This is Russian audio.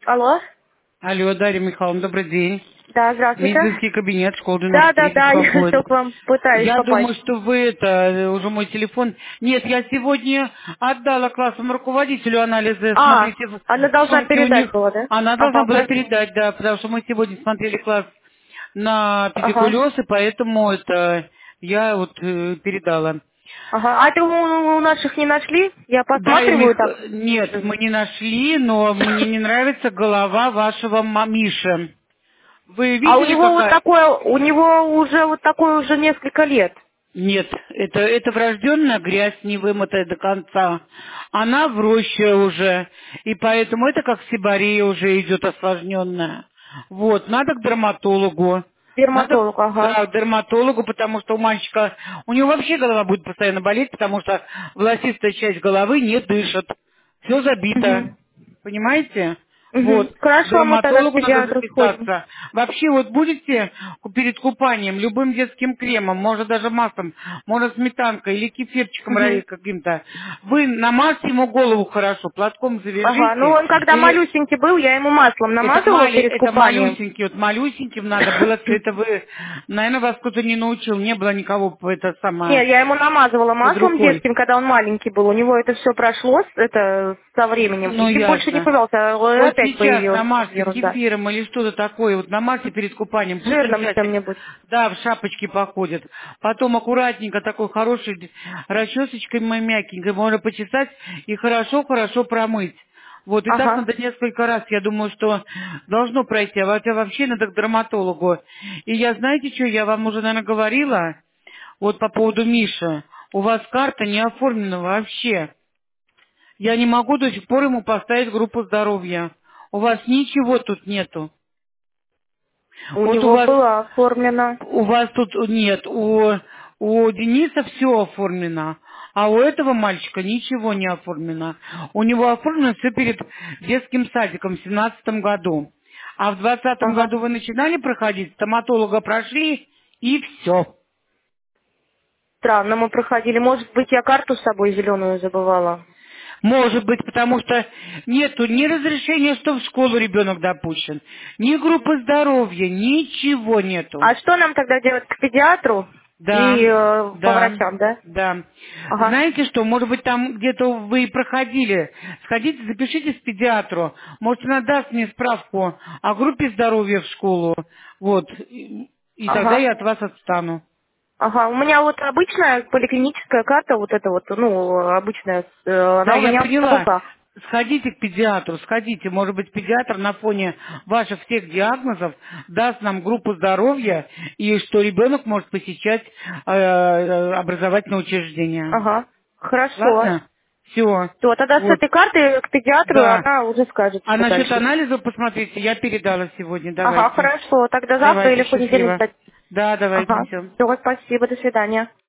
Алло? Алло, Дарья Михайловна, добрый день. Да, здравствуйте. Медицинский кабинет, школа Да, 93 да, да, я беспокоит. все к вам пытаюсь Я попасть. думаю, что вы уже мой телефон. Нет, я сегодня отдала классному руководителю анализы. А, Смотрите, в она должна сумке у них. передать была, да? Она должна Ага, была хорошо. передать, да, потому что мы сегодня смотрели класс на Ага. педикулез, и поэтому это я вот передала. Ага. А это у наших не нашли? Я Да, посматриваю так. нет, мы не нашли, но мне не нравится голова вашего мамиши. Вы А у видели, него вот какая? такое, у него уже вот такое уже несколько лет. Нет, это врожденная грязь, не вымытая до конца. Она в роще уже, и поэтому это как сибария уже идет осложненная. Вот, надо к дерматологу. Надо Дерматолог, ага. да, к дерматологу, потому что у мальчика, у него вообще голова будет постоянно болеть, потому что волосистая часть головы не дышит. Все забито. Угу. Понимаете? Угу. Вот. К Хорошо, мы тогда к дерматологу надо педиатру сходим. записаться. Вообще, вот будете перед купанием любым детским кремом, может даже маслом, может сметанкой или кефирчиком Угу. каким-то, вы намажьте ему голову хорошо, платком Ага, ну завяжите, он когда или малюсенький был, я ему маслом намазывала перед это купанием. малюсенький, вот малюсеньким надо было, это вы, наверное, вас кто-то не научил, не было никого это самое Нет, я ему намазывала под маслом рукой. детским, когда он маленький был. У него это все прошло это со временем. Ну, И больше не ясно. появился, а Вот опять сейчас появилась намажьте ерунда. кефиром или что-то такое, вот намажьте перед купанием, пусть он Жирным чаще, чем-нибудь. да, в шапочке походит. Потом аккуратненько такой хорошей расчесочкой мягенькой можно почесать и хорошо-хорошо промыть. Вот, и так Ага. надо несколько раз, я думаю, что должно пройти, а вообще надо к дерматологу. И я, знаете что, я вам уже, наверное, говорила, вот по поводу Миши, у вас карта не оформлена вообще. Я не могу до сих пор ему поставить группу здоровья. У вас ничего тут нету. У Вот него было оформлено. у вас тут нет. У Дениса все оформлено, а у этого мальчика ничего не оформлено. У него оформлено все перед детским садиком в 2017 году. А в 2020 Ага. году вы начинали проходить, стоматолога прошли, и все. Странно, мы проходили. Может быть, я карту с собой зеленую забывала. Может быть, потому что нету ни разрешения, что в школу ребенок допущен, ни группы здоровья, ничего нету. А что нам тогда делать, к педиатру Да, и по да, врачам, да? да. Ага. Знаете что, может быть, там где-то вы проходили. Сходите, запишитесь к педиатру. Может, она даст мне справку о группе здоровья в школу. Вот. И тогда Ага. я от вас отстану. Ага, у меня вот обычная поликлиническая карта, вот эта вот, ну, обычная, Да, она у я меня в поняла. руках. Сходите к педиатру, сходите. Может быть, педиатр на фоне ваших всех диагнозов даст нам группу здоровья, и что ребенок может посещать образовательное учреждение. Ага, хорошо. Ладно? Все. То тогда с Вот. этой карты к педиатру Да. она уже скажет, А что насчет дальше. анализа посмотрите, я передала сегодня. Ага, Давайте. хорошо, тогда завтра или Давайте, в понедельник счастливо. дать. Да, давайте, Ага, все. все, спасибо, до свидания.